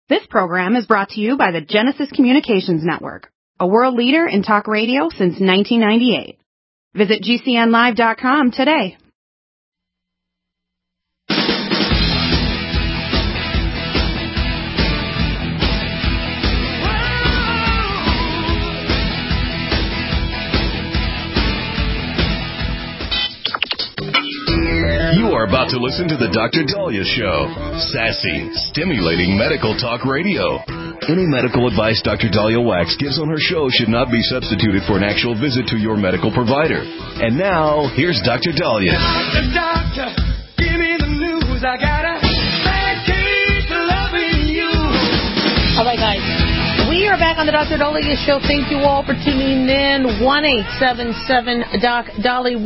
This program is brought to you by the Genesis Communications Network, a world leader in talk radio since 1998. Visit GCNlive.com today. You are about to listen to the Dr. Daliah Show. Sassy, stimulating medical talk radio. Any medical advice Dr. Daliah Wax gives on her show should not be substituted for an actual visit to your medical provider. And now, here's Dr. Daliah. Doctor, give me the news. I got a bad case of loving you. All right, guys. We are back on the Dr. Daliah Show. Thank you all for tuning in. 1-877-DOC-DALI,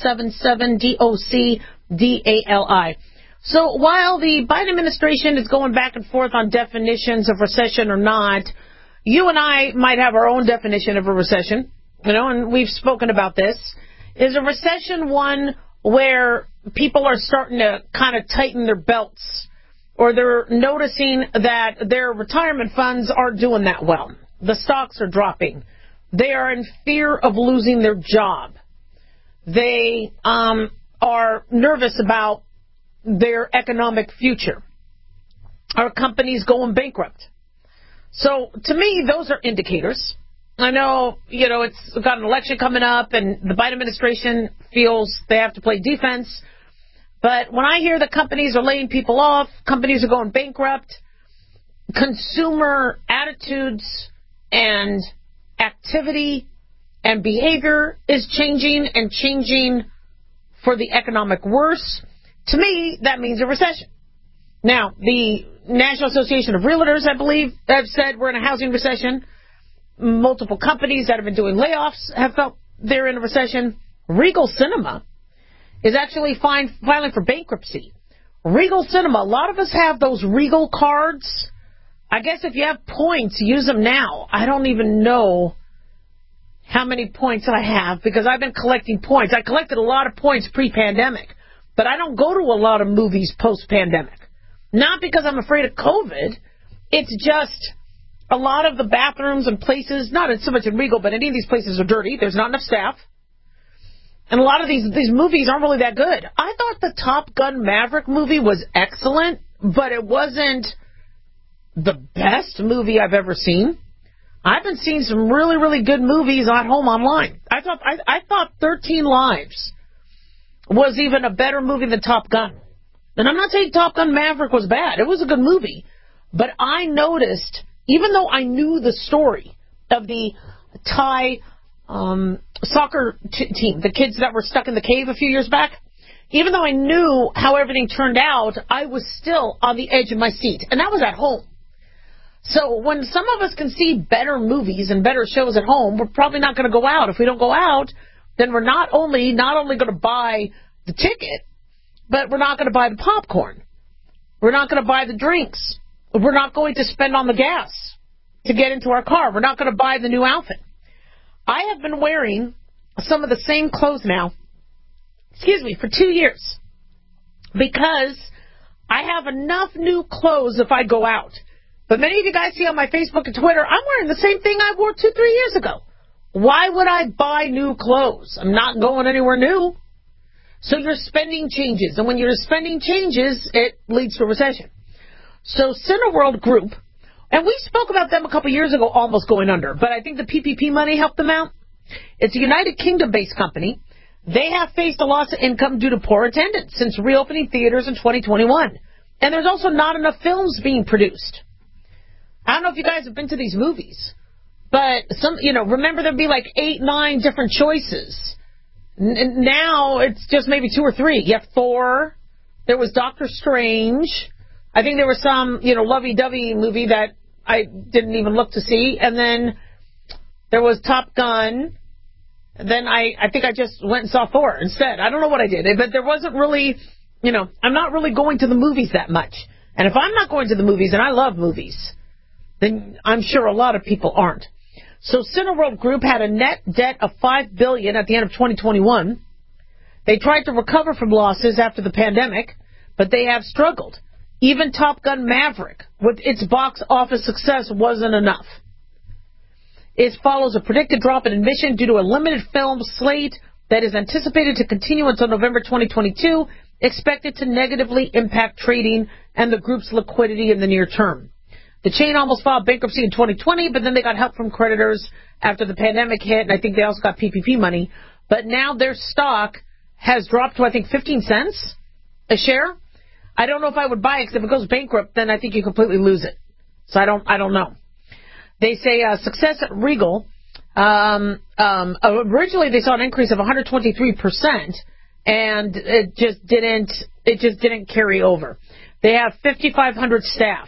1-877-DOC-DALI. So while the Biden administration is going back and forth on definitions of recession or not, you and I might have our own definition of a recession, and we've spoken about this. Is a recession one where people are starting to kind of tighten their belts, or they're noticing that their retirement funds aren't doing that well? The stocks are dropping. They are in fear of losing their job. They are nervous about their economic future. Our companies going bankrupt. So, to me, those are indicators. I know, it's got an election coming up, and the Biden administration feels they have to play defense. But when I hear that companies are laying people off, companies are going bankrupt, consumer attitudes and activity and behavior is changing and changing for the economic worse, to me, that means a recession. Now, the National Association of Realtors, I believe, have said we're in a housing recession. Multiple companies that have been doing layoffs have felt they're in a recession. Regal Cinema is actually filing for bankruptcy. Regal Cinema, a lot of us have those Regal cards. I guess if you have points, use them now. I don't even know how many points I have because I've been collecting points. I collected a lot of points pre-pandemic, but I don't go to a lot of movies post-pandemic. Not because I'm afraid of COVID. It's just a lot of the bathrooms and places, not so much in Regal, but any of these places are dirty. There's not enough staff. And a lot of these movies aren't really that good. I thought the Top Gun Maverick movie was excellent, but it wasn't the best movie I've ever seen. I've been seeing some really, really good movies at home online. I thought 13 Lives was even a better movie than Top Gun. And I'm not saying Top Gun Maverick was bad. It was a good movie. But I noticed, even though I knew the story of the Thai soccer team, the kids that were stuck in the cave a few years back, even though I knew how everything turned out, I was still on the edge of my seat. And that was at home. So when some of us can see better movies and better shows at home, we're probably not going to go out. If we don't go out, then we're not only going to buy the ticket, but we're not going to buy the popcorn. We're not going to buy the drinks. We're not going to spend on the gas to get into our car. We're not going to buy the new outfit. I have been wearing some of the same clothes now, for 2 years, because I have enough new clothes if I go out. But many of you guys see on my Facebook and Twitter, I'm wearing the same thing I wore 2-3 years ago. Why would I buy new clothes? I'm not going anywhere new. So your spending changes. And when your spending changes, it leads to a recession. So Cineworld Group, and we spoke about them a couple years ago almost going under, but I think the PPP money helped them out. It's a United Kingdom-based company. They have faced a loss of income due to poor attendance since reopening theaters in 2021. And there's also not enough films being produced. I don't know if you guys have been to these movies, but remember there'd be like 8, 9 different choices. Now it's just maybe 2 or 3. You have Thor. There was Doctor Strange. I think there was some, lovey-dovey movie that I didn't even look to see. And then there was Top Gun. Then I think I just went and saw Thor instead. I don't know what I did. But there wasn't really, I'm not really going to the movies that much. And if I'm not going to the movies, and I love movies, then I'm sure a lot of people aren't. So Cineworld Group had a net debt of $5 billion at the end of 2021. They tried to recover from losses after the pandemic, but they have struggled. Even Top Gun Maverick, with its box office success, wasn't enough. It follows a predicted drop in admission due to a limited film slate that is anticipated to continue until November 2022, expected to negatively impact trading and the group's liquidity in the near term. The chain almost filed bankruptcy in 2020, but then they got help from creditors after the pandemic hit, and I think they also got PPP money. But now their stock has dropped to, I think, 15 cents a share. I don't know if I would buy it, because if it goes bankrupt, then I think you completely lose it. So I don't know. They say success at Regal. Originally they saw an increase of 123%, and it just didn't carry over. They have 5,500 staff.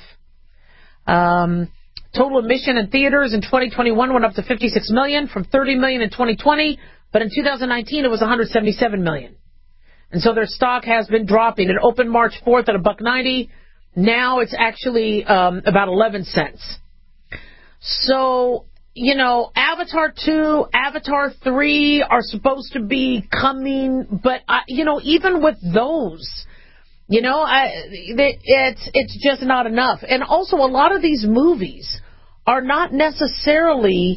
Total admission in theaters in 2021 went up to 56 million from 30 million in 2020, but in 2019 it was 177 million. And so their stock has been dropping. It opened March 4th at $1.90. Now it's actually about 11 cents. So, you know, Avatar 2, Avatar 3 are supposed to be coming, but, you know, even with those, you know, it's just not enough. And also, a lot of these movies are not necessarily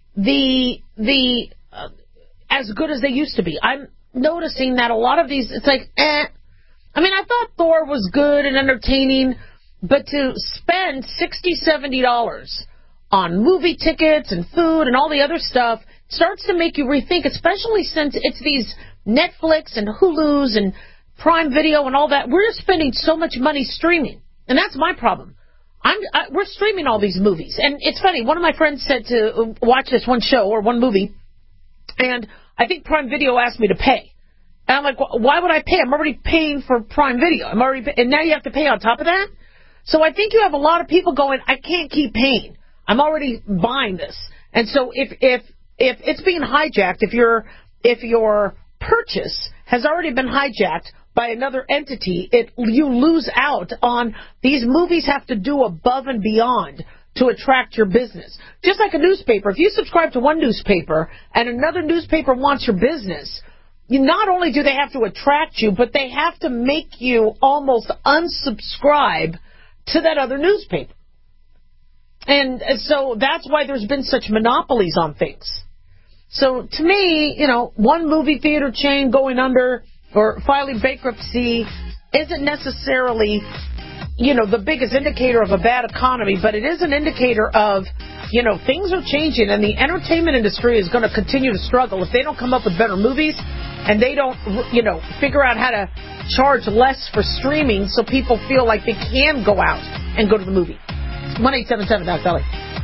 as good as they used to be. I'm noticing that a lot of these, it's like, I mean, I thought Thor was good and entertaining, but to spend $60, $70 on movie tickets and food and all the other stuff starts to make you rethink, especially since it's these Netflix and Hulus and Prime Video and all that. We're spending so much money streaming, and that's my problem. We're streaming all these movies, and it's funny. One of my friends said to watch this one show or one movie, and I think Prime Video asked me to pay. And I'm like, well, why would I pay? I'm already paying for Prime Video. And now you have to pay on top of that? So I think you have a lot of people going, I can't keep paying. I'm already buying this. And so if it's being hijacked, if your purchase has already been hijacked by another entity, you lose out on. These movies have to do above and beyond to attract your business. Just like a newspaper. If you subscribe to one newspaper and another newspaper wants your business, not only do they have to attract you, but they have to make you almost unsubscribe to that other newspaper. And so that's why there's been such monopolies on things. So to me, you know, one movie theater chain going under or filing bankruptcy isn't necessarily, you know, the biggest indicator of a bad economy, but it is an indicator of, you know, things are changing, and the entertainment industry is going to continue to struggle if they don't come up with better movies and they don't, you know, figure out how to charge less for streaming so people feel like they can go out and go to the movie. 1-877-DOC-BELLY.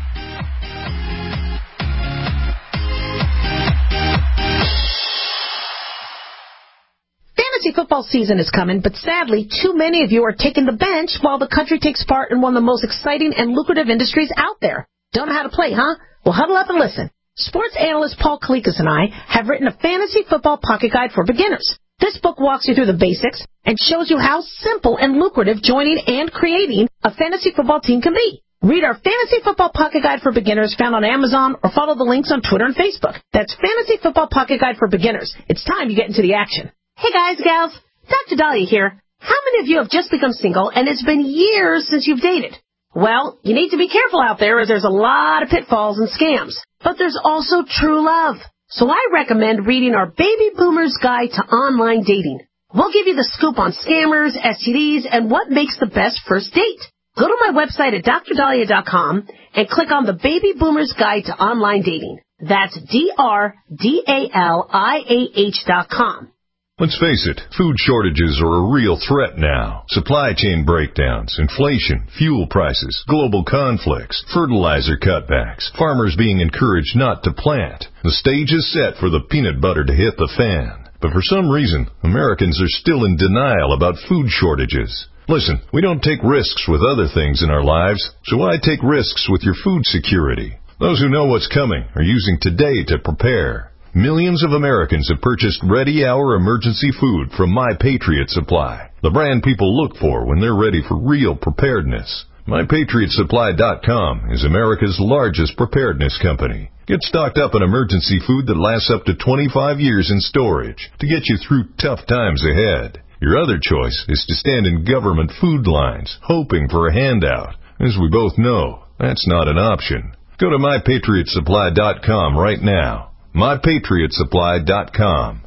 Fantasy football season is coming, but sadly, too many of you are taking the bench while the country takes part in one of the most exciting and lucrative industries out there. Don't know how to play, huh? Well, huddle up and listen. Sports analyst Paul Kalikas and I have written a fantasy football pocket guide for beginners. This book walks you through the basics and shows you how simple and lucrative joining and creating a fantasy football team can be. Read our Fantasy Football Pocket Guide for Beginners found on Amazon or follow the links on Twitter and Facebook. That's Fantasy Football Pocket Guide for Beginners. It's time you get into the action. Hey guys, gals, Dr. Dahlia here. How many of you have just become single and it's been years since you've dated? Well, you need to be careful out there as there's a lot of pitfalls and scams. But there's also true love. So I recommend reading our Baby Boomer's Guide to Online Dating. We'll give you the scoop on scammers, STDs, and what makes the best first date. Go to my website at drdahlia.com and click on the Baby Boomer's Guide to Online Dating. That's DRDALIAH.com. Let's face it, food shortages are a real threat now. Supply chain breakdowns, inflation, fuel prices, global conflicts, fertilizer cutbacks, farmers being encouraged not to plant. The stage is set for the peanut butter to hit the fan. But for some reason, Americans are still in denial about food shortages. Listen, we don't take risks with other things in our lives, so why take risks with your food security? Those who know what's coming are using today to prepare. Millions of Americans have purchased ready-hour emergency food from My Patriot Supply, the brand people look for when they're ready for real preparedness. MyPatriotSupply.com is America's largest preparedness company. Get stocked up on emergency food that lasts up to 25 years in storage to get you through tough times ahead. Your other choice is to stand in government food lines, hoping for a handout. As we both know, that's not an option. Go to MyPatriotSupply.com right now. MyPatriotSupply.com.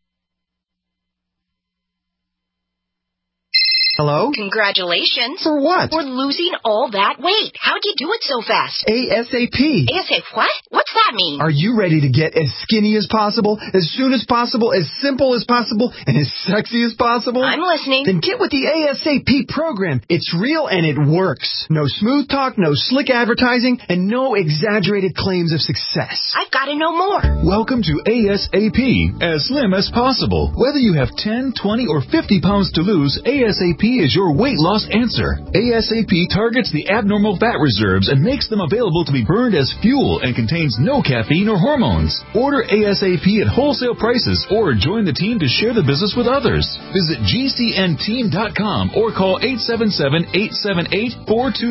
Hello? Congratulations. For what? For losing all that weight. How'd you do it so fast? ASAP. ASAP what? What's that mean? Are you ready to get as skinny as possible, as soon as possible, as simple as possible, and as sexy as possible? I'm listening. Then get with the ASAP program. It's real and it works. No smooth talk, no slick advertising, and no exaggerated claims of success. I've got to know more. Welcome to ASAP, as slim as possible. Whether you have 10, 20, or 50 pounds to lose, ASAP is your weight loss answer. ASAP targets the abnormal fat reserves and makes them available to be burned as fuel and contains no caffeine or hormones. Order ASAP at wholesale prices or join the team to share the business with others. Visit GCNteam.com or call 877-878-4203.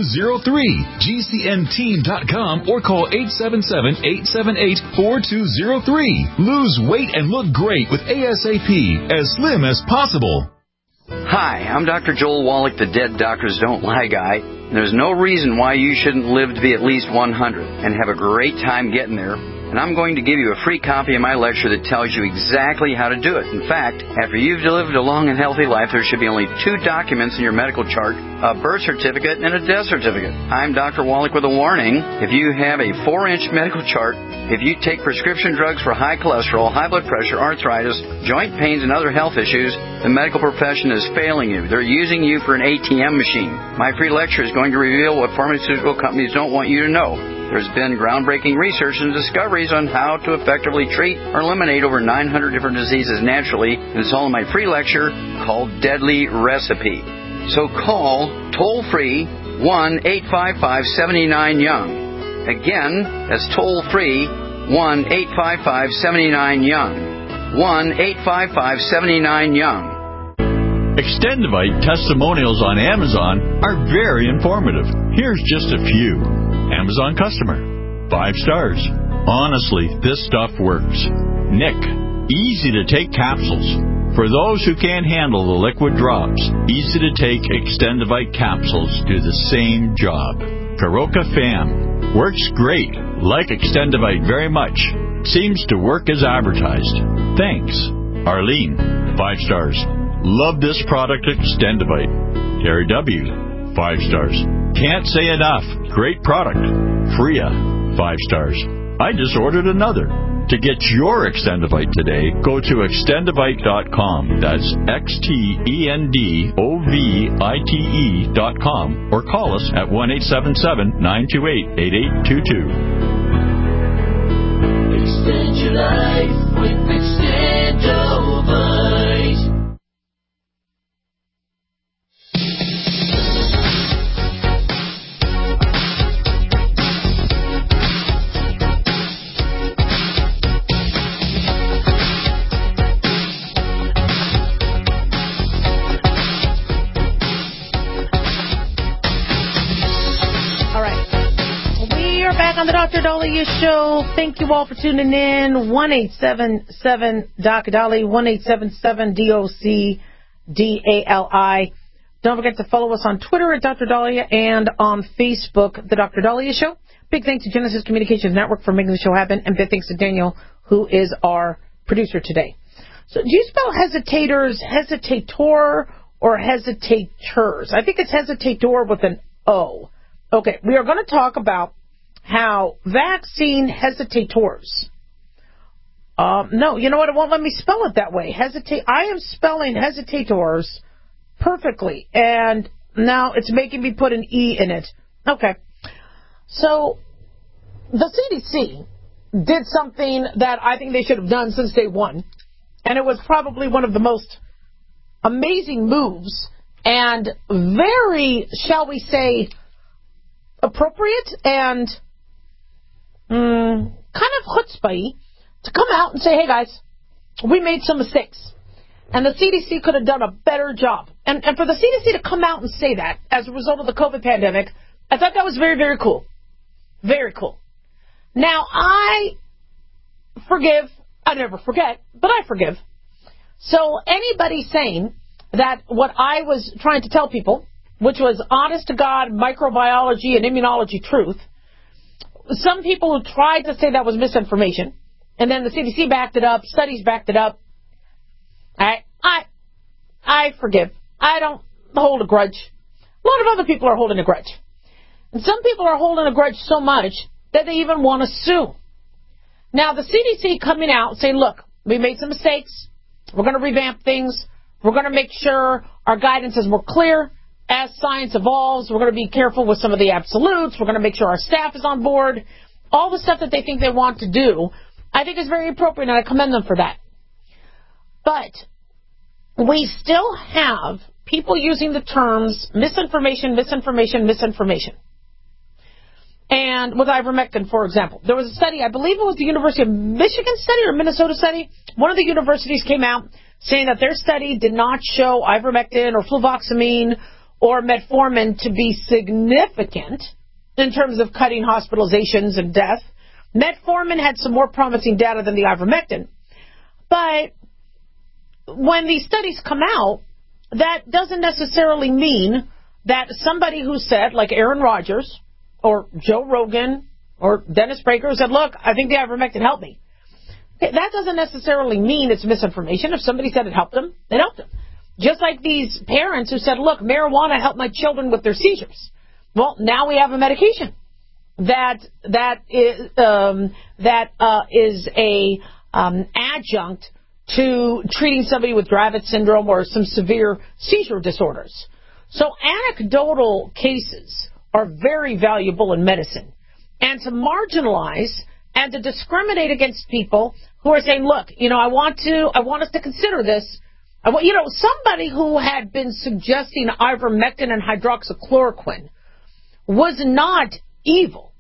GCNteam.com or call 877-878-4203. Lose weight and look great with ASAP, as slim as possible. Hi, I'm Dr. Joel Wallach, the Dead Doctors Don't Lie guy. There's no reason why you shouldn't live to be at least 100 and have a great time getting there. And I'm going to give you a free copy of my lecture that tells you exactly how to do it. In fact, after you've lived a long and healthy life, there should be only 2 documents in your medical chart, a birth certificate and a death certificate. I'm Dr. Wallach with a warning. If you have a 4-inch medical chart, if you take prescription drugs for high cholesterol, high blood pressure, arthritis, joint pains, and other health issues, the medical profession is failing you. They're using you for an ATM machine. My free lecture is going to reveal what pharmaceutical companies don't want you to know. There's been groundbreaking research and discoveries on how to effectively treat or eliminate over 900 different diseases naturally, and it's all in my free lecture called Deadly Recipe. So call toll-free 1-855-79-YOUNG. Again, that's toll-free 1-855-79-YOUNG. 1-855-79-YOUNG. Extendivite testimonials on Amazon are very informative. Here's just a few. Amazon customer, 5 stars. Honestly, this stuff works. Nick, easy to take capsules. For those who can't handle the liquid drops, easy to take Extendivite capsules do the same job. Karoka Fam, works great. Like Extendivite very much. Seems to work as advertised. Thanks. Arlene, 5 stars. Love this product, Extendivite. Terry W., 5 stars. Can't say enough. Great product. Freya, 5 stars. I just ordered another. To get your Extendivite today, go to Extendivite.com. That's XTENDOVITE.com or call us at 1-877-928-8822. Extend your life with Extendovite. On the Dr. Daliah Show. Thank you all for tuning in. 1-877-DOC-DALI, 1-877-DOC-DALI. Don't forget to follow us on Twitter at Dr. Daliah and on Facebook, The Dr. Daliah Show. Big thanks to Genesis Communications Network for making the show happen, and big thanks to Daniel, who is our producer today. So do you spell hesitators, hesitator, or hesitators? I think it's hesitator with an O. Okay, we are going to talk about how vaccine hesitators. No, you know what? It won't let me spell it that way. I am spelling hesitators perfectly, and now it's making me put an E in it. Okay. So the CDC did something that I think they should have done since day one, and it was probably one of the most amazing moves and very, shall we say, appropriate and kind of chutzpah to come out and say, hey guys, we made some mistakes. And the CDC could have done a better job. And for the CDC to come out and say that as a result of the COVID pandemic, I thought that was very, very cool. Very cool. Now, I forgive. I never forget, but I forgive. So anybody saying that what I was trying to tell people, which was honest to God microbiology and immunology truth, some people who tried to say that was misinformation, and then the CDC backed it up, studies backed it up. I forgive. I don't hold a grudge. A lot of other people are holding a grudge. And some people are holding a grudge so much that they even want to sue. Now, the CDC coming out saying, look, we made some mistakes. We're going to revamp things. We're going to make sure our guidance is more clear as science evolves. We're going to be careful with some of the absolutes. We're going to make sure our staff is on board. All the stuff that they think they want to do, I think is very appropriate, and I commend them for that. But we still have people using the terms misinformation. And with ivermectin, for example, there was a study, I believe it was the University of Michigan study or Minnesota study. One of the universities came out saying that their study did not show ivermectin or fluvoxamine or metformin to be significant in terms of cutting hospitalizations and death. Metformin had some more promising data than the ivermectin. But when these studies come out, that doesn't necessarily mean that somebody who said, like Aaron Rodgers or Joe Rogan or Dennis Prager, who said, look, I think the ivermectin helped me. That doesn't necessarily mean it's misinformation. If somebody said it helped them, it helped them. Just like these parents who said, look, marijuana helped my children with their seizures. Well, now we have a medication that is a adjunct to treating somebody with Dravet syndrome or some severe seizure disorders. So anecdotal cases are very valuable in medicine. And to marginalize and to discriminate against people who are saying, look, I want us to consider this. Somebody who had been suggesting ivermectin and hydroxychloroquine was not evil.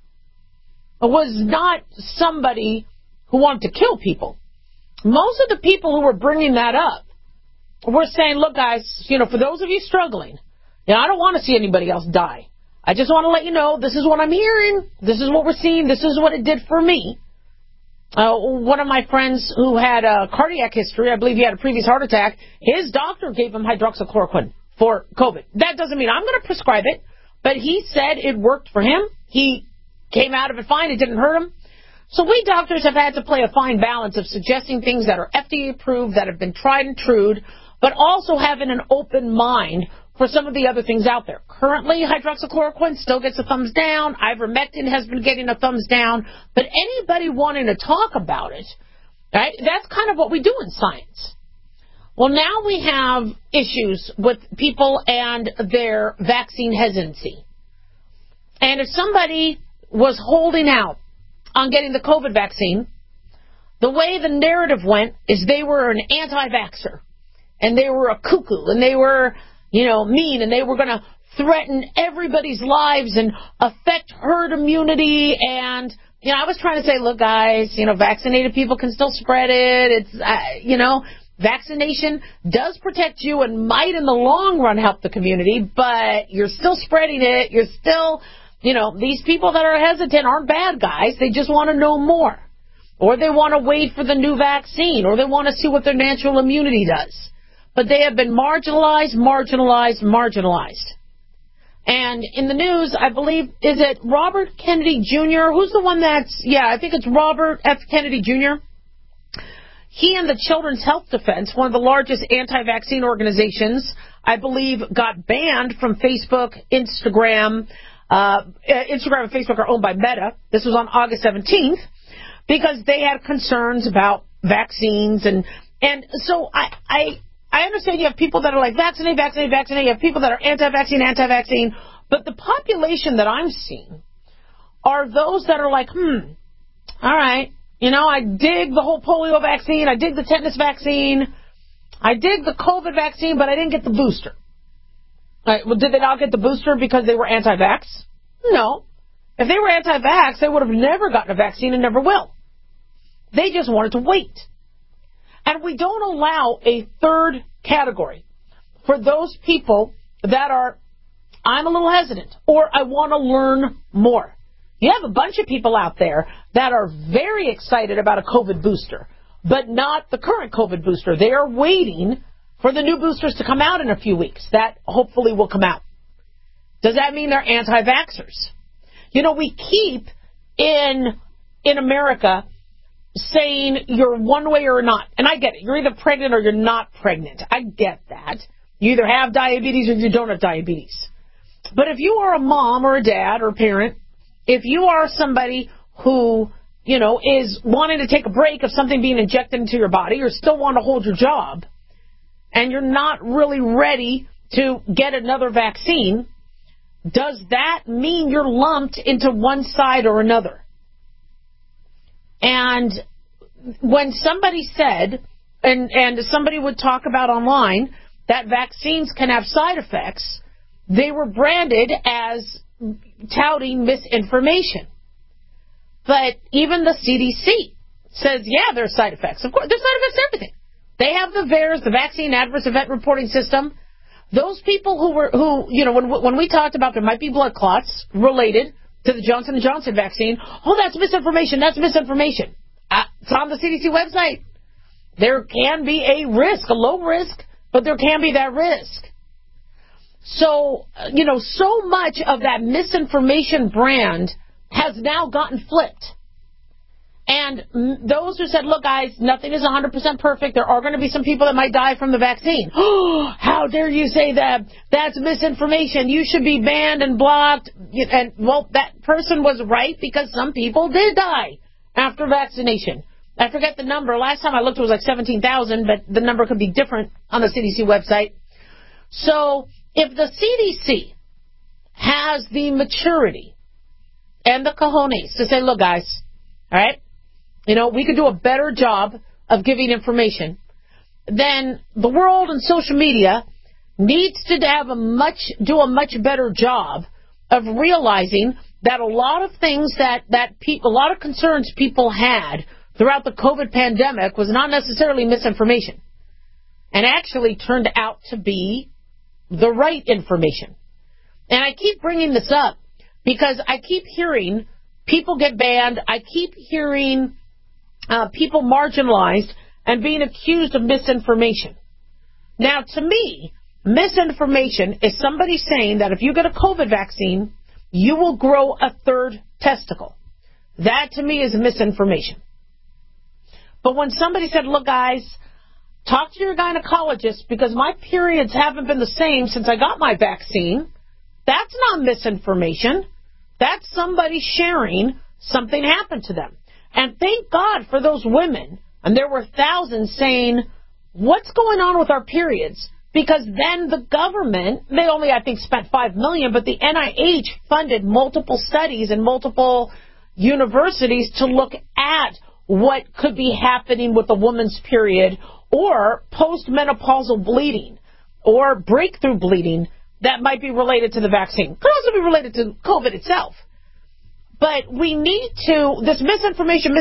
It was not somebody who wanted to kill people. Most of the people who were bringing that up were saying, look, guys, for those of you struggling, I don't want to see anybody else die. I just want to let you know this is what I'm hearing. This is what we're seeing. This is what it did for me. One of my friends who had a cardiac history, I believe he had a previous heart attack, his doctor gave him hydroxychloroquine for COVID. That doesn't mean I'm going to prescribe it, but he said it worked for him. He came out of it fine. It didn't hurt him. So we doctors have had to play a fine balance of suggesting things that are FDA approved, that have been tried and true, but also having an open mind for some of the other things out there. Currently, hydroxychloroquine still gets a thumbs down. Ivermectin has been getting a thumbs down. But anybody wanting to talk about it, right, that's kind of what we do in science. Well, now we have issues with people and their vaccine hesitancy. And if somebody was holding out on getting the COVID vaccine, the way the narrative went is they were an anti-vaxxer. And they were a cuckoo. And they were mean, and they were going to threaten everybody's lives and affect herd immunity. And, I was trying to say, look, guys, vaccinated people can still spread it. It's, vaccination does protect you and might in the long run help the community, but you're still spreading it. You're still, these people that are hesitant aren't bad guys. They just want to know more. Or they want to wait for the new vaccine, or they want to see what their natural immunity does. But they have been marginalized. And in the news, I believe, is it Robert Kennedy Jr.? Who's the one I think it's Robert F. Kennedy Jr. He and the Children's Health Defense, one of the largest anti-vaccine organizations, I believe, got banned from Facebook, Instagram. Instagram and Facebook are owned by Meta. This was on August 17th because they had concerns about vaccines. And so I understand you have people that are like, vaccinate. You have people that are anti-vaccine. But the population that I'm seeing are those that are like, all right, I dig the whole polio vaccine. I dig the tetanus vaccine. I dig the COVID vaccine, but I didn't get the booster. Right, well, did they not get the booster because they were anti-vax? No. If they were anti-vax, they would have never gotten a vaccine and never will. They just wanted to wait. And we don't allow a third category for those people that are, I'm a little hesitant, or I want to learn more. You have a bunch of people out there that are very excited about a COVID booster, but not the current COVID booster. They are waiting for the new boosters to come out in a few weeks. That hopefully will come out. Does that mean they're anti-vaxxers? You know, we keep in America saying you're one way or not. And I get it. You're either pregnant or you're not pregnant. I get that. You either have diabetes or you don't have diabetes. But if you are a mom or a dad or a parent, if you are somebody who, you know, is wanting to take a break of something being injected into your body or still want to hold your job, and you're not really ready to get another vaccine, does that mean you're lumped into one side or another? And when somebody said, and somebody would talk about online, that vaccines can have side effects, they were branded as touting misinformation. But even the CDC says, yeah, there's side effects. Of course, there's side effects to everything. They have the VAERS, the Vaccine Adverse Event Reporting System. Those people who you know, when we talked about there might be blood clots related to the Johnson & Johnson vaccine, oh, that's misinformation, that's misinformation. It's on the CDC website. There can be a risk, a low risk, but there can be that risk. So, you know, so much of that misinformation brand has now gotten flipped. And those who said, look, guys, nothing is 100% perfect. There are going to be some people that might die from the vaccine. Oh, how dare you say that? That's misinformation. You should be banned and blocked. And, well, that person was right because some people did die after vaccination. I forget the number. Last time I looked, it was like 17,000, but the number could be different on the CDC website. So if the CDC has the maturity and the cojones to say, look, guys, all right, you know, we could do a better job of giving information, then the world and social media needs to have do a much better job of realizing that a lot of things a lot of concerns people had throughout the COVID pandemic was not necessarily misinformation, and actually turned out to be the right information. And I keep bringing this up because I keep hearing people get banned. I keep hearing people marginalized and being accused of misinformation. Now, to me, misinformation is somebody saying that if you get a COVID vaccine, you will grow a third testicle. That, to me, is misinformation. But when somebody said, look, guys, talk to your gynecologist because my periods haven't been the same since I got my vaccine, that's not misinformation. That's somebody sharing something happened to them. And thank God for those women. And there were thousands saying, what's going on with our periods? Because then the government, they only, I think, spent $5 million, but the NIH funded multiple studies and multiple universities to look at what could be happening with a woman's period or postmenopausal bleeding or breakthrough bleeding that might be related to the vaccine. Could also be related to COVID itself. But we need to, this misinformation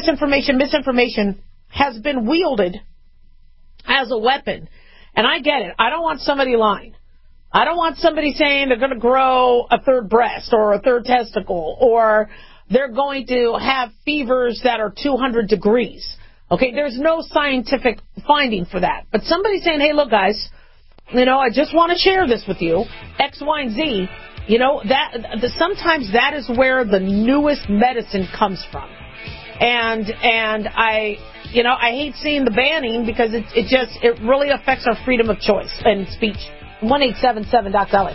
has been wielded as a weapon. And I get it. I don't want somebody lying. I don't want somebody saying they're going to grow a third breast or a third testicle or they're going to have fevers that are 200 degrees. Okay, there's no scientific finding for that. But somebody saying, hey, look, guys, you know, I just want to share this with you, X, Y, and Z. You know, sometimes that is where the newest medicine comes from. And I hate seeing the banning because it really affects our freedom of choice and speech. 1-877-DOC-LA.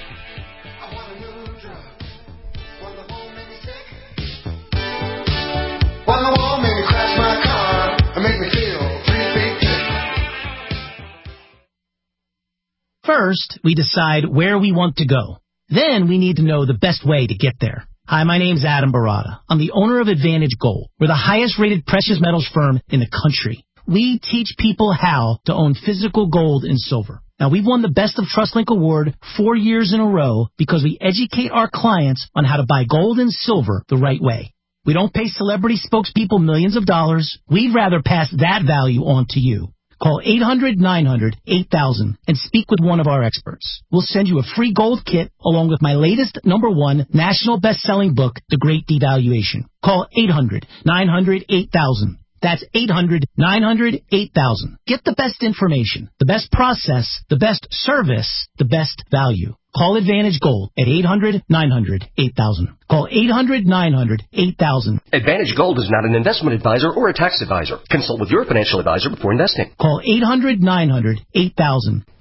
First, we decide where we want to go. Then we need to know the best way to get there. Hi, my name's Adam Barada. I'm the owner of Advantage Gold. We're the highest rated precious metals firm in the country. We teach people how to own physical gold and silver. Now, we've won the Best of TrustLink Award 4 years in a row because we educate our clients on how to buy gold and silver the right way. We don't pay celebrity spokespeople millions of dollars. We'd rather pass that value on to you. Call 800-900-8000 and speak with one of our experts. We'll send you a free gold kit along with my latest #1 national best-selling book, The Great Devaluation. Call 800-900-8000. That's 800-900-8000. Get the best information, the best process, the best service, the best value. Call Advantage Gold at 800-900-8000. Call 800-900-8000. Advantage Gold is not an investment advisor or a tax advisor. Consult with your financial advisor before investing. Call 800-900-8000.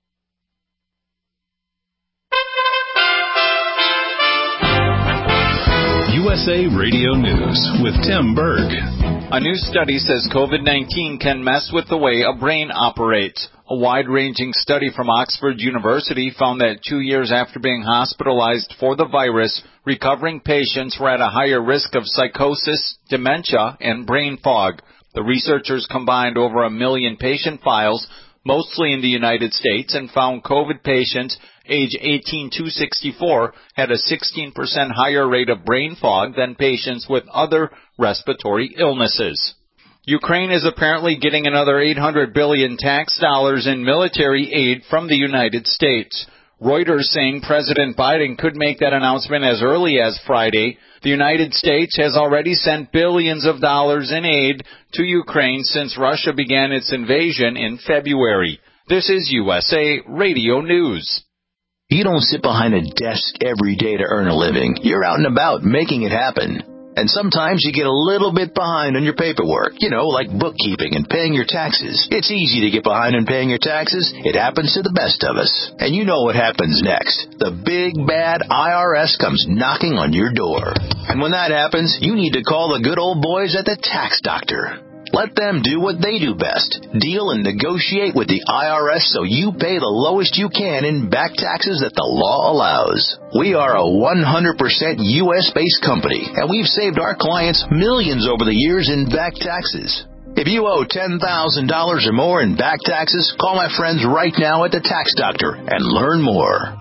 USA Radio News with Tim Berg. A new study says COVID-19 can mess with the way a brain operates. A wide-ranging study from Oxford University found that 2 years after being hospitalized for the virus, recovering patients were at a higher risk of psychosis, dementia, and brain fog. The researchers combined over 1 million patient files, mostly in the United States, and found COVID patients age 18 to 64 had a 16% higher rate of brain fog than patients with other respiratory illnesses. Ukraine is apparently getting another $800 billion tax dollars in military aid from the United States. Reuters saying President Biden could make that announcement as early as Friday. The United States has already sent billions of dollars in aid to Ukraine since Russia began its invasion in February. This is USA Radio News. You don't sit behind a desk every day to earn a living. You're out and about making it happen. And sometimes you get a little bit behind on your paperwork, like bookkeeping and paying your taxes. It's easy to get behind on paying your taxes. It happens to the best of us. And you know what happens next. The big, bad IRS comes knocking on your door. And when that happens, you need to call the good old boys at the Tax Doctor. Let them do what they do best. Deal and negotiate with the IRS so you pay the lowest you can in back taxes that the law allows. We are a 100% U.S.-based company, and we've saved our clients millions over the years in back taxes. If you owe $10,000 or more in back taxes, call my friends right now at the Tax Doctor and learn more.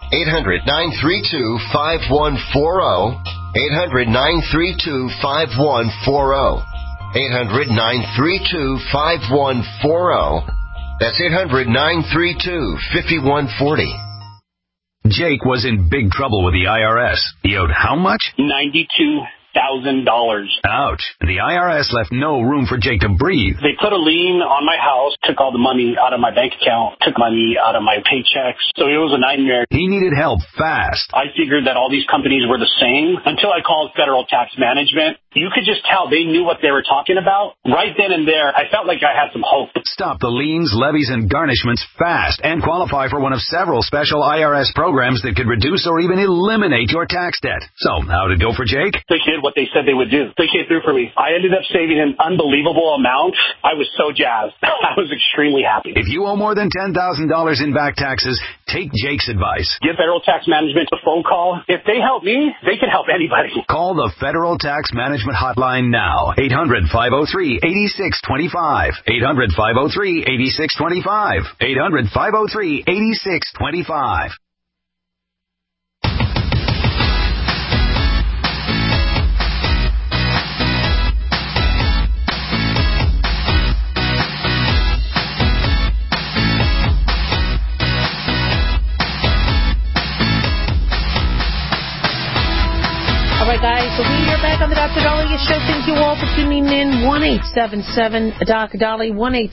800-932-5140. 800-932-5140. 800-932-5140. That's 800-932-5140. Jake was in big trouble with the IRS. He owed how much? $92,000. Ouch. The IRS left no room for Jake to breathe. They put a lien on my house, took all the money out of my bank account, took money out of my paychecks. So it was a nightmare. He needed help fast. I figured that all these companies were the same until I called Federal Tax Management. You could just tell they knew what they were talking about. Right then and there, I felt like I had some hope. Stop the liens, levies, and garnishments fast and qualify for one of several special IRS programs that could reduce or even eliminate your tax debt. So, how'd it go for Jake? They did what they said they would do. They came through for me. I ended up saving an unbelievable amount. I was so jazzed. I was extremely happy. If you owe more than $10,000 in back taxes, take Jake's advice. Give Federal Tax Management a phone call. If they help me, they can help anybody. Call the Federal Tax Management hotline now. 800-503-8625. 800-503-8625. 800-503-8625. All right, guys, so we are back on the Dr. Dahlia Show. Thank you all for tuning in. 1-877-DOC-DOLLY,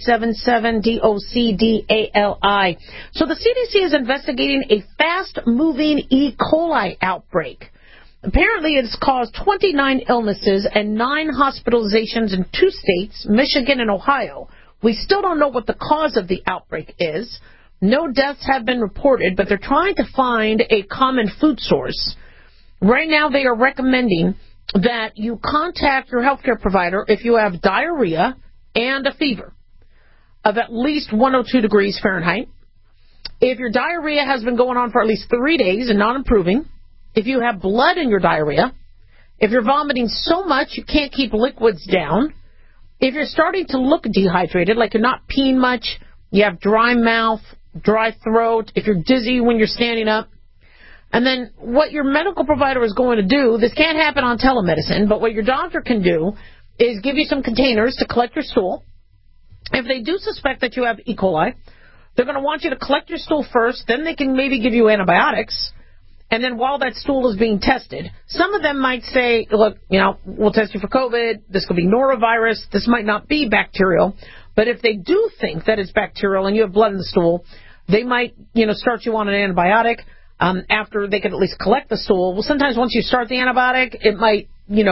1-877-DOC-DALI. So the CDC is investigating a fast-moving E. coli outbreak. Apparently, it's caused 29 illnesses and 9 hospitalizations in 2 states, Michigan and Ohio. We still don't know what the cause of the outbreak is. No deaths have been reported, but they're trying to find a common food source. Right now, they are recommending that you contact your healthcare provider if you have diarrhea and a fever of at least 102 degrees Fahrenheit. If your diarrhea has been going on for at least 3 days and not improving, if you have blood in your diarrhea, if you're vomiting so much you can't keep liquids down, if you're starting to look dehydrated, like you're not peeing much, you have dry mouth, dry throat, if you're dizzy when you're standing up. And then what your medical provider is going to do, this can't happen on telemedicine, but what your doctor can do is give you some containers to collect your stool. If they do suspect that you have E. coli, they're going to want you to collect your stool first, then they can maybe give you antibiotics. And then while that stool is being tested, some of them might say, look, we'll test you for COVID. This could be norovirus. This might not be bacterial. But if they do think that it's bacterial and you have blood in the stool, they might, start you on an antibiotic after they can at least collect the stool. Well, sometimes once you start the antibiotic, it might,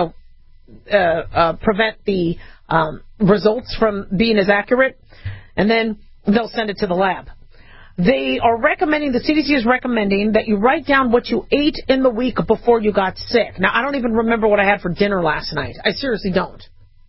prevent the results from being as accurate. And then they'll send it to the lab. They are recommending, the CDC is recommending that you write down what you ate in the week before you got sick. Now, I don't even remember what I had for dinner last night. I seriously don't.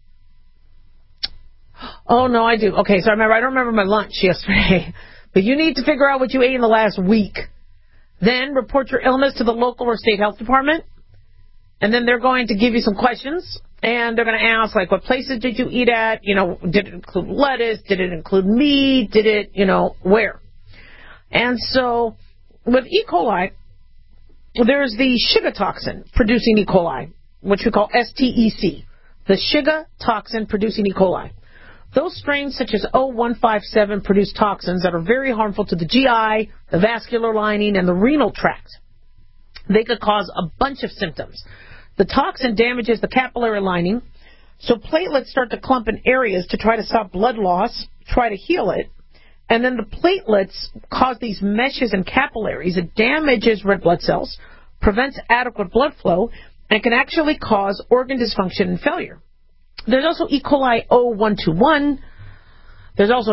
Oh, no, I do. Okay, so I don't remember my lunch yesterday. But you need to figure out what you ate in the last week. Then report your illness to the local or state health department. And then they're going to give you some questions. And they're going to ask, like, what places did you eat at? Did it include lettuce? Did it include meat? Did it, where? And so with E. coli, there's the Shiga toxin producing E. coli, which we call STEC, the Shiga toxin producing E. coli. Those strains such as O157 produce toxins that are very harmful to the GI, the vascular lining, and the renal tract. They could cause a bunch of symptoms. The toxin damages the capillary lining, so platelets start to clump in areas to try to stop blood loss, try to heal it. And then the platelets cause these meshes and capillaries. It damages red blood cells, prevents adequate blood flow, and can actually cause organ dysfunction and failure. There's also E. coli O121. There's also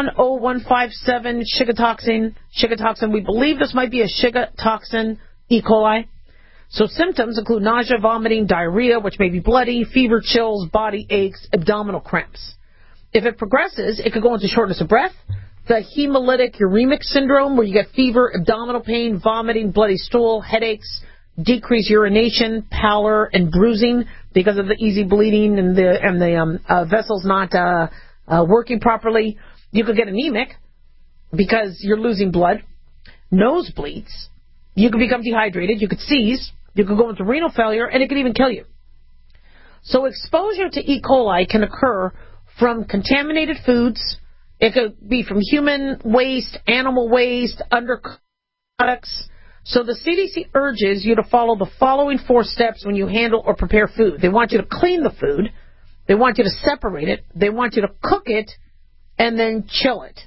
non-O157 Shiga toxin. We believe this might be a Shiga toxin E. coli. So symptoms include nausea, vomiting, diarrhea, which may be bloody, fever, chills, body aches, abdominal cramps. If it progresses, it could go into shortness of breath, the hemolytic uremic syndrome, where you get fever, abdominal pain, vomiting, bloody stool, headaches, decreased urination, pallor, and bruising because of the easy bleeding and the vessels not working properly. You could get anemic because you're losing blood, nosebleeds. You could become dehydrated. You could seize. You could go into renal failure, and it could even kill you. So exposure to E. coli can occur from contaminated foods. It could be from human waste, animal waste, undercooked products. So the CDC urges you to follow the following 4 steps when you handle or prepare food. They want you to clean the food. They want you to separate it. They want you to cook it and then chill it.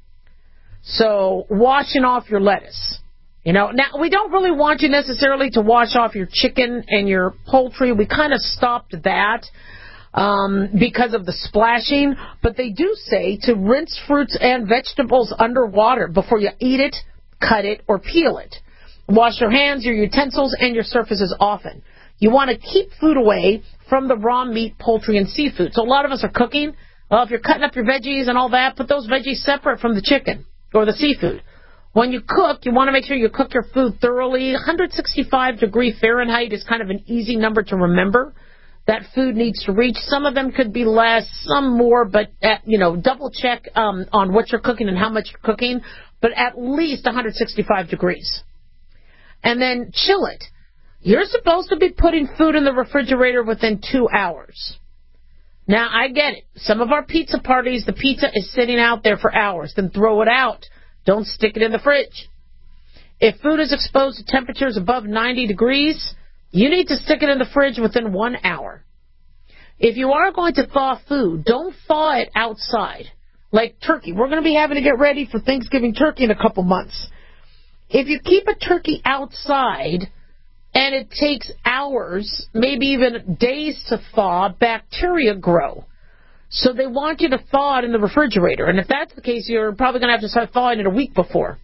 So washing off your lettuce. Now we don't really want you necessarily to wash off your chicken and your poultry. We kind of stopped that. Because of the splashing, but they do say to rinse fruits and vegetables under water before you eat it, cut it, or peel it. Wash your hands, your utensils, and your surfaces often. You want to keep food away from the raw meat, poultry, and seafood. So a lot of us are cooking. Well, if you're cutting up your veggies and all that, put those veggies separate from the chicken or the seafood. When you cook, you want to make sure you cook your food thoroughly. 165 degree Fahrenheit is kind of an easy number to remember that food needs to reach. Some of them could be less, some more, but double check on what you're cooking and how much you're cooking, but at least 165 degrees. And then chill it. You're supposed to be putting food in the refrigerator within 2 hours. Now, I get it. Some of our pizza parties, the pizza is sitting out there for hours. Then throw it out. Don't stick it in the fridge. If food is exposed to temperatures above 90 degrees, you need to stick it in the fridge within 1 hour. If you are going to thaw food, don't thaw it outside. Like turkey. We're going to be having to get ready for Thanksgiving turkey in a couple months. If you keep a turkey outside and it takes hours, maybe even days to thaw, bacteria grow. So they want you to thaw it in the refrigerator. And if that's the case, you're probably going to have to start thawing it a week before.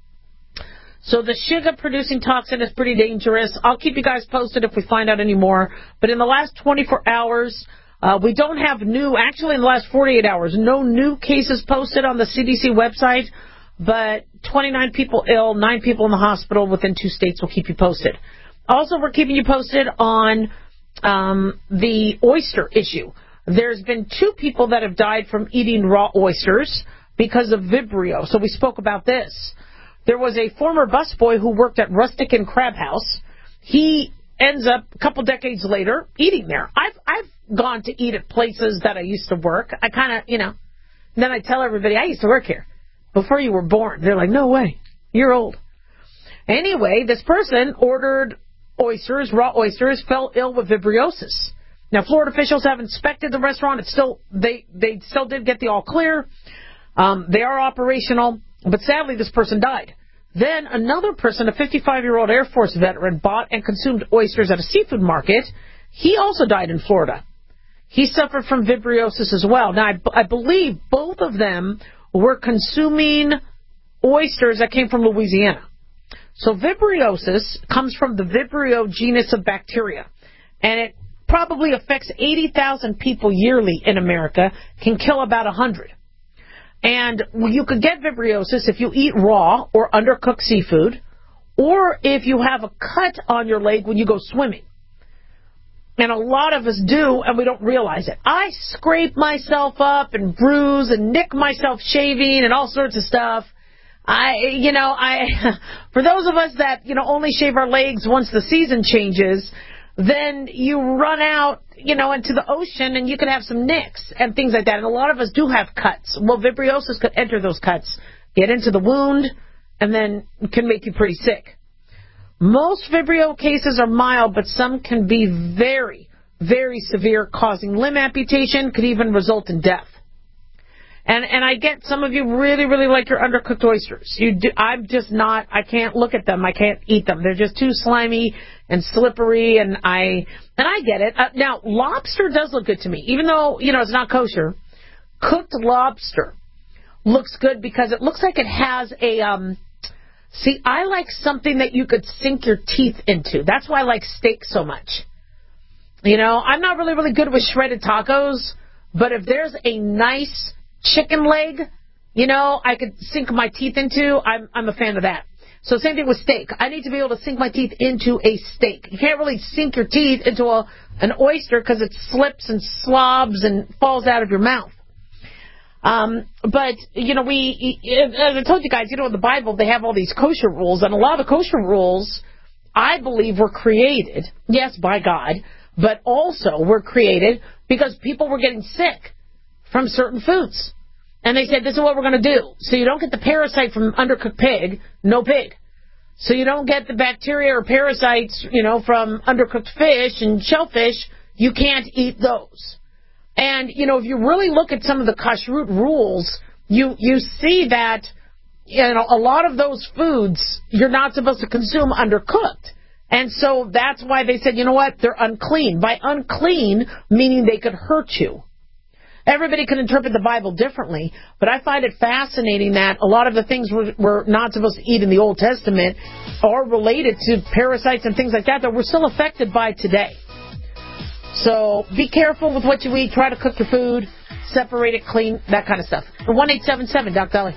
So the Shiga-producing toxin is pretty dangerous. I'll keep you guys posted if we find out any more. But in the last 24 hours, we don't have actually in the last 48 hours, no new cases posted on the CDC website, but 29 people ill, 9 people in the hospital within 2 states. We'll keep you posted. Also, we're keeping you posted on the oyster issue. There's been 2 people that have died from eating raw oysters because of Vibrio. So we spoke about this. There was a former busboy who worked at Rustic and Crab House. He ends up, a couple decades later, eating there. I've gone to eat at places that I used to work. I kind of, then I tell everybody, I used to work here before you were born. They're like, no way, you're old. Anyway, this person ordered oysters, raw oysters, fell ill with vibriosis. Now, Florida officials have inspected the restaurant. It's still they still did get the all clear. They are operational, but sadly, this person died. Then another person, a 55-year-old Air Force veteran, bought and consumed oysters at a seafood market. He also died in Florida. He suffered from vibriosis as well. Now, I believe both of them were consuming oysters that came from Louisiana. So vibriosis comes from the Vibrio genus of bacteria, and it probably affects 80,000 people yearly in America, can kill about 100. And you could get vibriosis if you eat raw or undercooked seafood, or if you have a cut on your leg when you go swimming. And a lot of us do, and we don't realize it. I scrape myself up and bruise and nick myself shaving and all sorts of stuff. For those of us that, only shave our legs once the season changes, then you run out, into the ocean and you can have some nicks and things like that. And a lot of us do have cuts. Well, vibriosis could enter those cuts, get into the wound, and then can make you pretty sick. Most Vibrio cases are mild, but some can be very, very severe, causing limb amputation, could even result in death. And I get some of you really, really like your undercooked oysters. I'm just not, I can't look at them. I can't eat them. They're just too slimy and slippery, and I get it. Now, lobster does look good to me, even though, it's not kosher. Cooked lobster looks good because it looks like it has a, I like something that you could sink your teeth into. That's why I like steak so much. I'm not really, really good with shredded tacos, but if there's a nice chicken leg, I could sink my teeth into, I'm a fan of that. So same thing with steak. I need to be able to sink my teeth into a steak. You can't really sink your teeth into an oyster because it slips and slobs and falls out of your mouth. But, as I told you guys, in the Bible, they have all these kosher rules, and a lot of the kosher rules, I believe, were created, yes, by God, but also were created because people were getting sick from certain foods. And they said, this is what we're going to do. So you don't get the parasite from undercooked pig, no pig. So you don't get the bacteria or parasites, from undercooked fish and shellfish, you can't eat those. And, if you really look at some of the kashrut rules, you see that, a lot of those foods you're not supposed to consume undercooked. And so that's why they said, they're unclean. By unclean, meaning they could hurt you. Everybody can interpret the Bible differently, but I find it fascinating that a lot of the things we're not supposed to eat in the Old Testament are related to parasites and things like that we're still affected by today. So be careful with what you eat. Try to cook your food, separate it, clean, that kind of stuff. 1-877 Doc Dolly.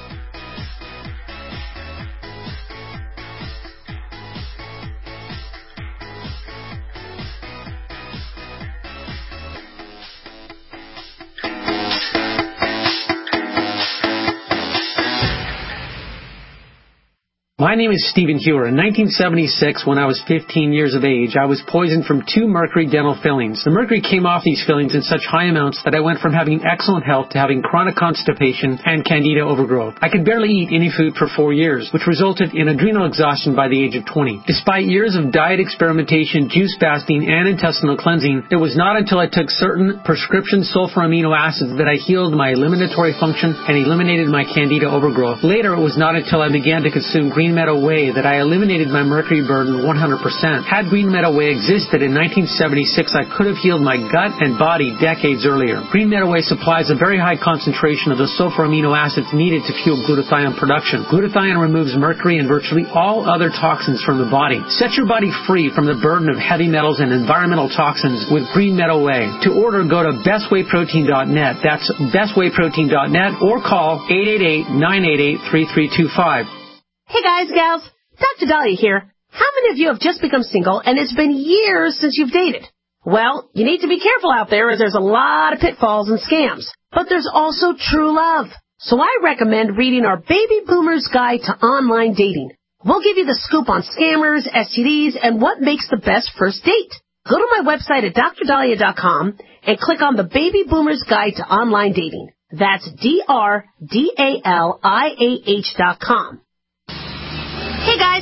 My name is Stephen Hewer. In 1976, when I was 15 years of age, I was poisoned from 2 mercury dental fillings. The mercury came off these fillings in such high amounts that I went from having excellent health to having chronic constipation and candida overgrowth. I could barely eat any food for 4 years, which resulted in adrenal exhaustion by the age of 20. Despite years of diet experimentation, juice fasting, and intestinal cleansing, it was not until I took certain prescription sulfur amino acids that I healed my eliminatory function and eliminated my candida overgrowth. Later, it was not until I began to consume Green Meadow Whey that I eliminated my mercury burden 100%. Had Green Meadow Whey existed in 1976, I could have healed my gut and body decades earlier. Green Meadow Whey supplies a very high concentration of the sulfur amino acids needed to fuel glutathione production. Glutathione removes mercury and virtually all other toxins from the body. Set your body free from the burden of heavy metals and environmental toxins with Green Meadow Whey. To order, go to bestwayprotein.net. That's bestwayprotein.net, or call 888-988-3325. Hey guys, gals, Dr. Dahlia here. How many of you have just become single and it's been years since you've dated? Well, you need to be careful out there as there's a lot of pitfalls and scams. But there's also true love. So I recommend reading our Baby Boomer's Guide to Online Dating. We'll give you the scoop on scammers, STDs, and what makes the best first date. Go to my website at drdahlia.com and click on the Baby Boomer's Guide to Online Dating. That's DRDALIAH.com. Hey guys,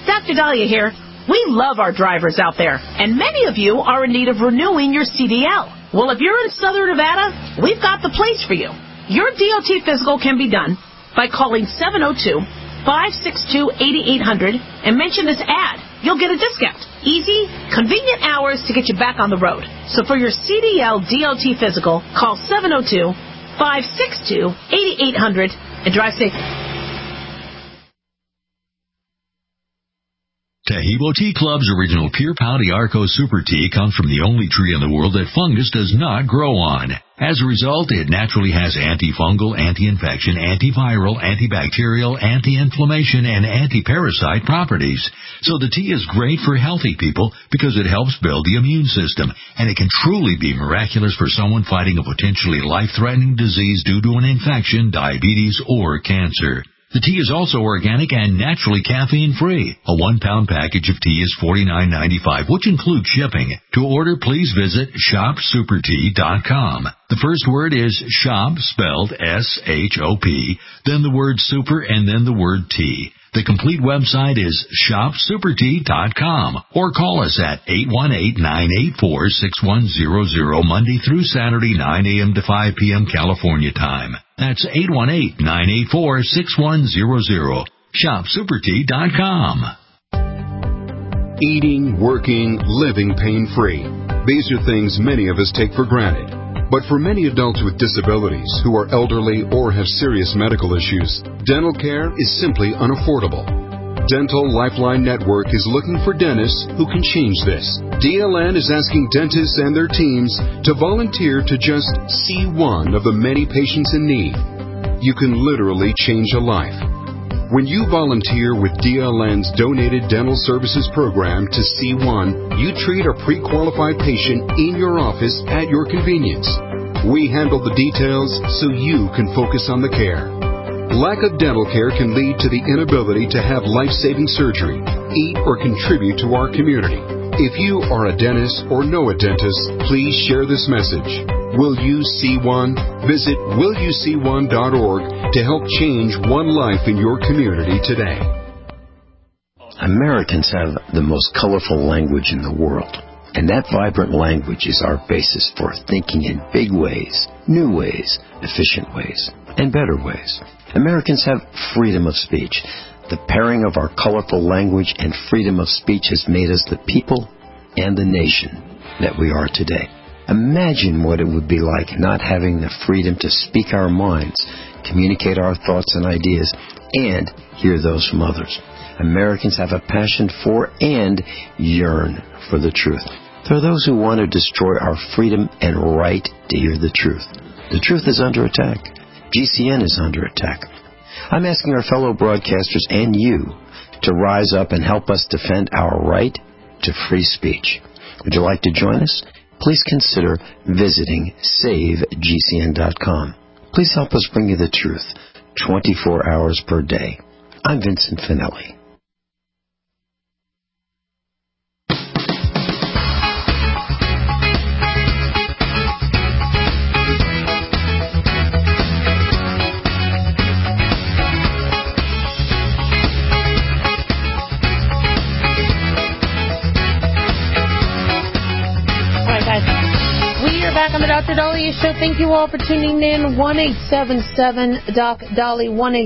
Dr. Dahlia here. We love our drivers out there, and many of you are in need of renewing your CDL. Well, if you're in Southern Nevada, we've got the place for you. Your DOT physical can be done by calling 702-562-8800 and mention this ad. You'll get a discount. Easy, convenient hours to get you back on the road. So for your CDL DOT physical, call 702-562-8800 and drive safe. Taheebo Tea Club's original Pure Pau d'Arco Super Tea comes from the only tree in the world that fungus does not grow on. As a result, it naturally has antifungal, anti-infection, antiviral, antibacterial, anti-inflammation, and anti-parasite properties. So the tea is great for healthy people because it helps build the immune system, and it can truly be miraculous for someone fighting a potentially life-threatening disease due to an infection, diabetes, or cancer. The tea is also organic and naturally caffeine-free. A 1-pound package of tea is $49.95, which includes shipping. To order, please visit shopsupertea.com. The first word is shop, spelled S-H-O-P, then the word super, and then the word tea. The complete website is shopsupertea.com, or call us at 818-984-6100 Monday through Saturday, 9 a.m. to 5 p.m. California time. That's 818-984-6100. shopsupertea.com. Eating, working, living pain-free. These are things many of us take for granted. But for many adults with disabilities who are elderly or have serious medical issues, dental care is simply unaffordable. Dental Lifeline Network is looking for dentists who can change this. DLN is asking dentists and their teams to volunteer to just see one of the many patients in need. You can literally change a life. When you volunteer with DLN's Donated Dental Services Program to C1, you treat a pre-qualified patient in your office at your convenience. We handle the details so you can focus on the care. Lack of dental care can lead to the inability to have life-saving surgery, eat, or contribute to our community. If you are a dentist or know a dentist, please share this message. Will You See One? Visit willyouseeone.org to help change one life in your community today. Americans have the most colorful language in the world, and that vibrant language is our basis for thinking in big ways, new ways, efficient ways, and better ways. Americans have freedom of speech. The pairing of our colorful language and freedom of speech has made us the people and the nation that we are today. Imagine what it would be like not having the freedom to speak our minds, communicate our thoughts and ideas, and hear those from others. Americans have a passion for and yearn for the truth. There are those who want to destroy our freedom and right to hear the truth. The truth is under attack. GCN is under attack. I'm asking our fellow broadcasters and you to rise up and help us defend our right to free speech. Would you like to join us? Please consider visiting SaveGCN.com. Please help us bring you the truth 24 hours per day. I'm Vincent Finelli. Back on the Dr. Dahlia Show. Thank you all for tuning in. 1-877-DOC-DALI,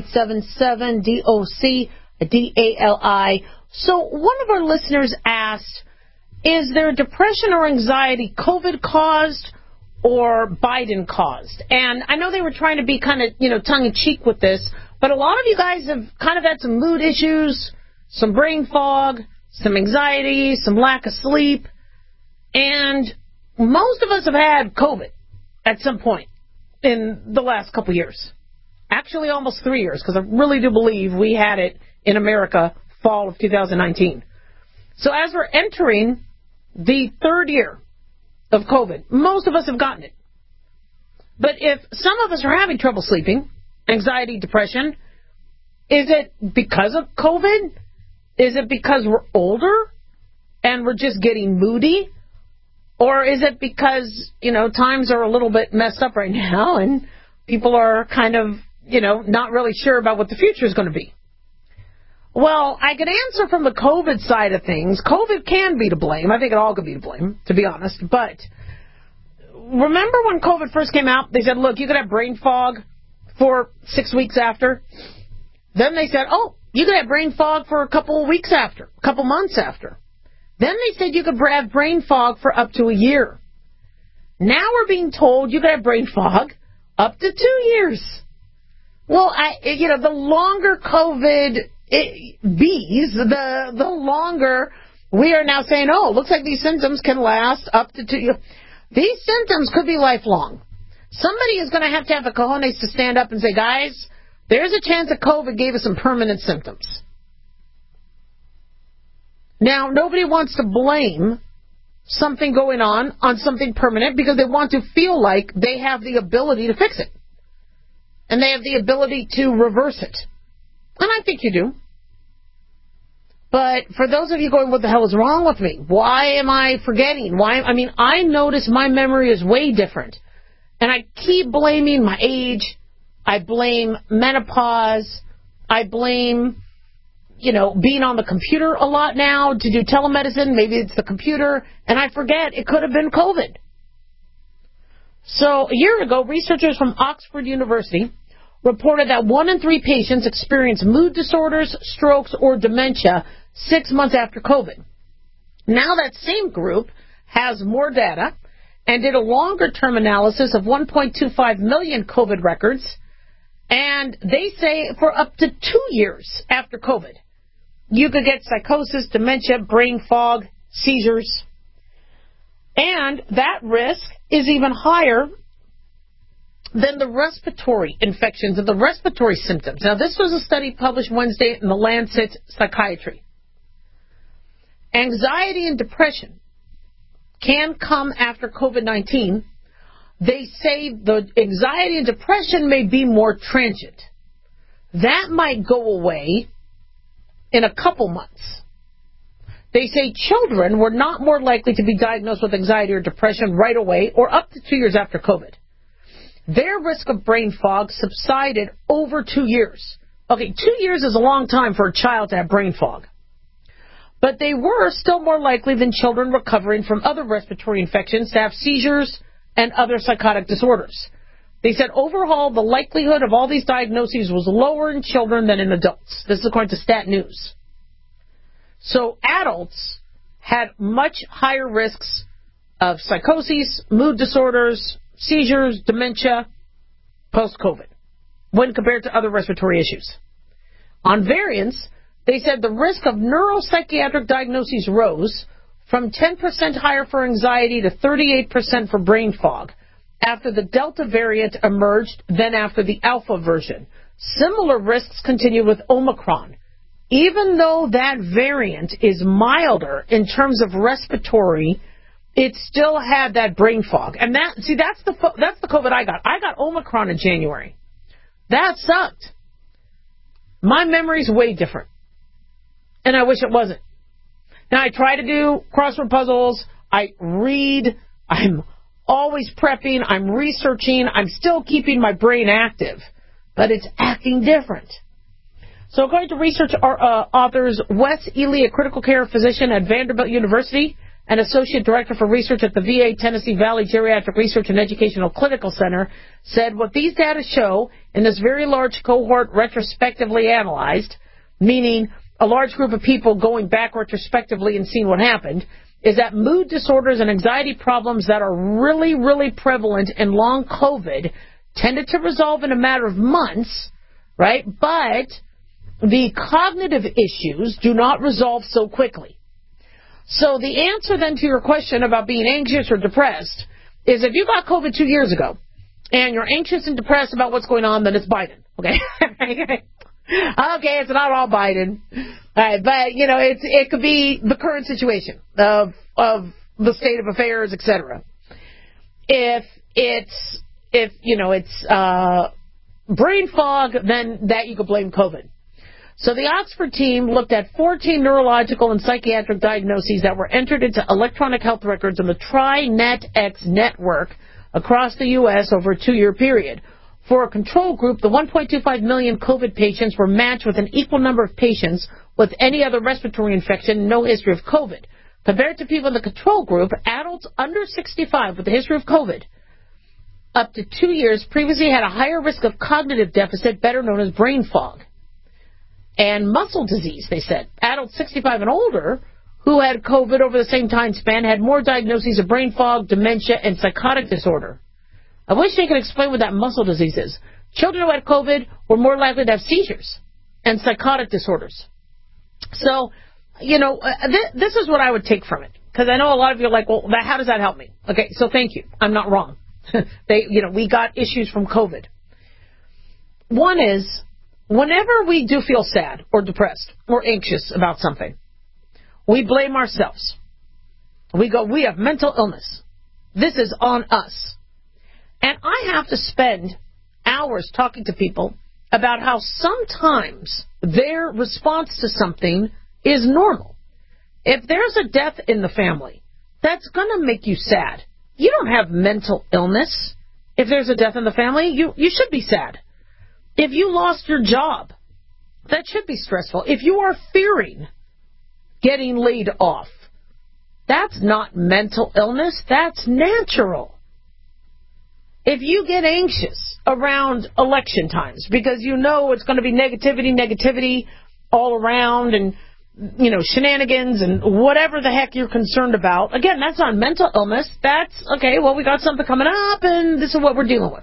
1-877-DOC-DALI. So one of our listeners asked, is there depression or anxiety COVID caused or Biden caused? And I know they were trying to be kind of, tongue-in-cheek with this, but a lot of you guys have kind of had some mood issues, some brain fog, some anxiety, some lack of sleep, and most of us have had COVID at some point in the last couple years. Actually, almost 3 years, because I really do believe we had it in America fall of 2019. So as we're entering the third year of COVID, most of us have gotten it. But if some of us are having trouble sleeping, anxiety, depression, is it because of COVID? Is it because we're older and we're just getting moody? Or is it because, times are a little bit messed up right now and people are kind of, not really sure about what the future is going to be? Well, I can answer from the COVID side of things. COVID can be to blame. I think it all could be to blame, to be honest. But remember when COVID first came out, they said, look, you could have brain fog for 6 weeks after. Then they said, oh, you could have brain fog for a couple of weeks after, a couple months after. Then they said you could have brain fog for up to a year. Now we're being told you could have brain fog up to 2 years. Well, the longer COVID bees, the longer we are now saying, oh, looks like these symptoms can last up to 2 years. These symptoms could be lifelong. Somebody is going to have the cojones to stand up and say, guys, there's a chance that COVID gave us some permanent symptoms. Now, nobody wants to blame something going on something permanent because they want to feel like they have the ability to fix it. And they have the ability to reverse it. And I think you do. But for those of you going, what the hell is wrong with me? Why am I forgetting? I notice my memory is way different. And I keep blaming my age. I blame menopause. I blame, being on the computer a lot now to do telemedicine. Maybe it's the computer. And I forget it could have been COVID. So a year ago, researchers from Oxford University reported that 1 in 3 patients experience mood disorders, strokes, or dementia 6 months after COVID. Now that same group has more data and did a longer-term analysis of 1.25 million COVID records, and they say for up to 2 years after COVID, you could get psychosis, dementia, brain fog, seizures, and that risk is even higher than the respiratory infections and the respiratory symptoms. Now, this was a study published Wednesday in the Lancet Psychiatry. Anxiety and depression can come after COVID-19. They say the anxiety and depression may be more transient. That might go away in a couple months. They say children were not more likely to be diagnosed with anxiety or depression right away or up to 2 years after COVID. Their risk of brain fog subsided over 2 years. Okay, 2 years is a long time for a child to have brain fog. But they were still more likely than children recovering from other respiratory infections to have seizures and other psychotic disorders. They said overall the likelihood of all these diagnoses was lower in children than in adults. This is according to Stat News. So adults had much higher risks of psychoses, mood disorders, seizures, dementia, post-COVID, when compared to other respiratory issues. On variants, they said the risk of neuropsychiatric diagnoses rose from 10% higher for anxiety to 38% for brain fog after the Delta variant emerged than after the Alpha version. Similar risks continue with Omicron. Even though that variant is milder in terms of respiratory, it still had that brain fog. And that's the COVID I got. I got Omicron in January. That sucked. My memory's way different. And I wish it wasn't. Now, I try to do crossword puzzles. I read. I'm always prepping. I'm researching. I'm still keeping my brain active. But it's acting different. So according to research authors Wes Ely, a critical care physician at Vanderbilt University and Associate Director for Research at the VA Tennessee Valley Geriatric Research and Educational Clinical Center, said what these data show in this very large cohort retrospectively analyzed, meaning a large group of people going back retrospectively and seeing what happened, is that mood disorders and anxiety problems that are really, really prevalent in long COVID tended to resolve in a matter of months, right? But the cognitive issues do not resolve so quickly. So the answer then to your question about being anxious or depressed is if you got COVID 2 years ago and you're anxious and depressed about what's going on, then it's Biden. Okay? Okay, it's not all Biden. All right, but, it could be the current situation of the state of affairs, etc. If it's brain fog, then that you could blame COVID. So the Oxford team looked at 14 neurological and psychiatric diagnoses that were entered into electronic health records in the TriNetX network across the U.S. over a 2-year period. For a control group, the 1.25 million COVID patients were matched with an equal number of patients with any other respiratory infection, no history of COVID. Compared to people in the control group, adults under 65 with a history of COVID up to 2 years previously had a higher risk of cognitive deficit, better known as brain fog, and muscle disease, they said. Adults 65 and older who had COVID over the same time span had more diagnoses of brain fog, dementia, and psychotic disorder. I wish they could explain what that muscle disease is. Children who had COVID were more likely to have seizures and psychotic disorders. So, this is what I would take from it. Because I know a lot of you are like, well, how does that help me? Okay, so thank you. I'm not wrong. We got issues from COVID. One is, whenever we do feel sad or depressed or anxious about something, we blame ourselves. We go, we have mental illness. This is on us. And I have to spend hours talking to people about how sometimes their response to something is normal. If there's a death in the family, that's going to make you sad. You don't have mental illness. If there's a death in the family, you should be sad. If you lost your job, that should be stressful. If you are fearing getting laid off, that's not mental illness. That's natural. If you get anxious around election times because you know it's going to be negativity all around and, shenanigans and whatever the heck you're concerned about, again, that's not mental illness. That's, okay, well, we got something coming up and this is what we're dealing with.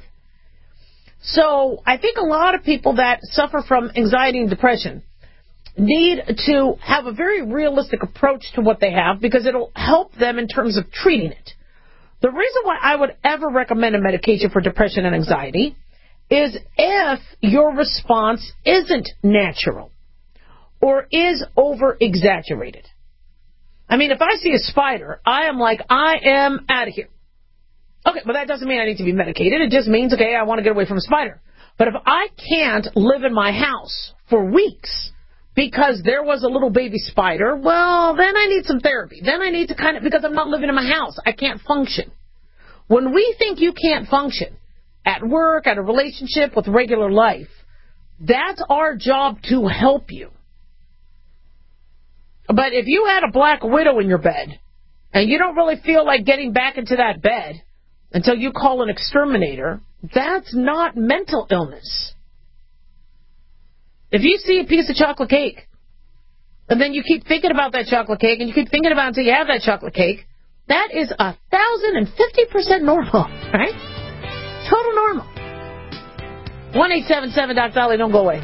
So I think a lot of people that suffer from anxiety and depression need to have a very realistic approach to what they have because it'll help them in terms of treating it. The reason why I would ever recommend a medication for depression and anxiety is if your response isn't natural or is over-exaggerated. I mean, if I see a spider, I am like, I am out of here. Okay, but that doesn't mean I need to be medicated. It just means, okay, I want to get away from a spider. But if I can't live in my house for weeks because there was a little baby spider, well, then I need some therapy. Then I need to because I'm not living in my house, I can't function. When we think you can't function at work, at a relationship, with regular life, that's our job to help you. But if you had a black widow in your bed and you don't really feel like getting back into that bed until you call an exterminator, that's not mental illness. If you see a piece of chocolate cake and then you keep thinking about that chocolate cake and you keep thinking about it until you have that chocolate cake, that is 1,050% normal, right? Total normal. 1-877-Doc-Dolly, don't go away.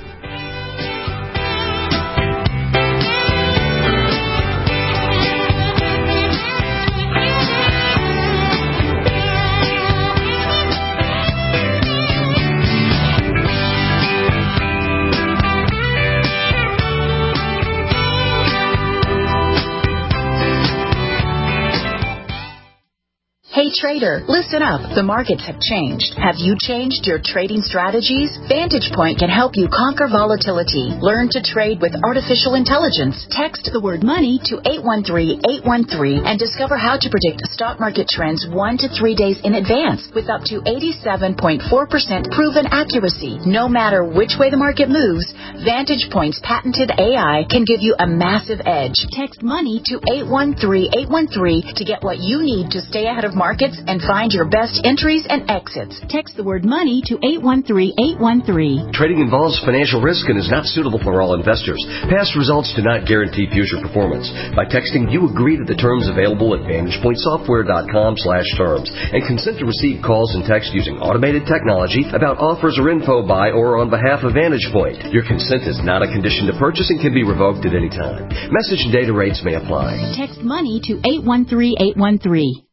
Hey trader, listen up. The markets have changed. Have you changed your trading strategies? Vantage Point can help you conquer volatility. Learn to trade with artificial intelligence. Text the word money to 813-813 and discover how to predict stock market trends 1 to 3 days in advance with up to 87.4% proven accuracy. No matter which way the market moves, Vantage Point's patented AI can give you a massive edge. Text money to 813-813 to get what you need to stay ahead of markets and find your best entries and exits. Text the word money to 813-813. Trading involves financial risk and is not suitable for all investors. Past results do not guarantee future performance. By texting, you agree to the terms available at VantagePointSoftware.com/terms and consent to receive calls and text using automated technology about offers or info by or on behalf of Vantage Point. Your consent is not a condition to purchase and can be revoked at any time. Message and data rates may apply. Text money to 813-813.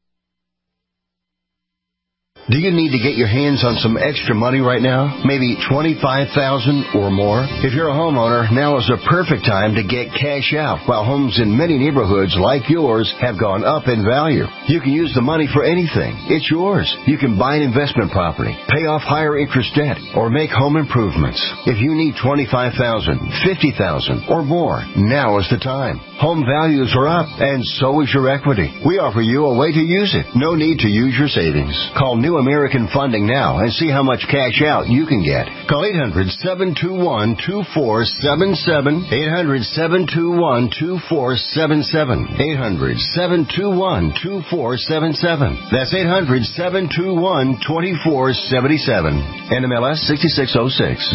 Do you need to get your hands on some extra money right now? Maybe $25,000 or more? If you're a homeowner, now is the perfect time to get cash out while homes in many neighborhoods like yours have gone up in value. You can use the money for anything. It's yours. You can buy an investment property, pay off higher interest debt, or make home improvements. If you need $25,000, $50,000 or more, now is the time. Home values are up, and so is your equity. We offer you a way to use it. No need to use your savings. Call New New American Funding now and see how much cash out you can get. Call 800-721-2477. 800-721-2477. 800-721-2477. That's 800-721-2477. NMLS 6606.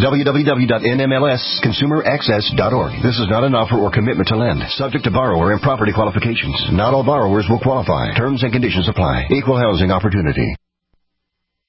www.nmlsconsumeraccess.org. This is not an offer or commitment to lend. Subject to borrower and property qualifications. Not all borrowers will qualify. Terms and conditions apply. Equal housing opportunity.